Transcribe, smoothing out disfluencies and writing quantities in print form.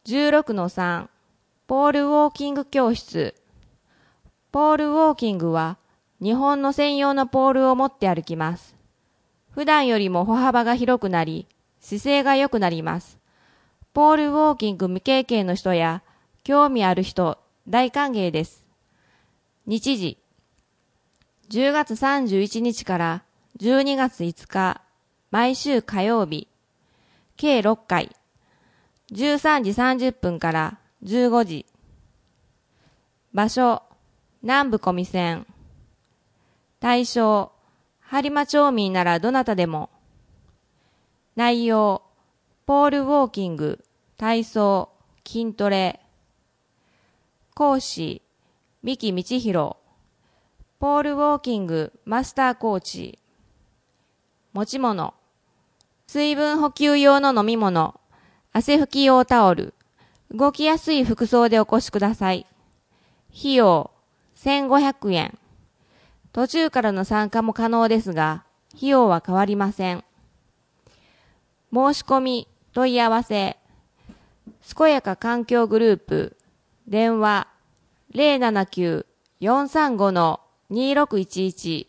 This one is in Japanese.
16-3 ポールウォーキング教室。ポールウォーキングは日本の専用のポールを持って歩きます。普段よりも歩幅が広くなり、姿勢が良くなります。ポールウォーキング未経験の人や興味ある人、大歓迎です。日時、10月31日から12月5日、毎週火曜日、計6回、13時30分から15時。場所、南部小見線。対象、播磨町民ならどなたでも。内容、ポールウォーキング、体操、筋トレ。講師、三木道弘。ポールウォーキングマスターコーチ。持ち物、水分補給用の飲み物、汗拭き用タオル、動きやすい服装でお越しください。費用、1500円。途中からの参加も可能ですが、費用は変わりません。申し込み、問い合わせ、健やか環境グループ、電話、079-435-2611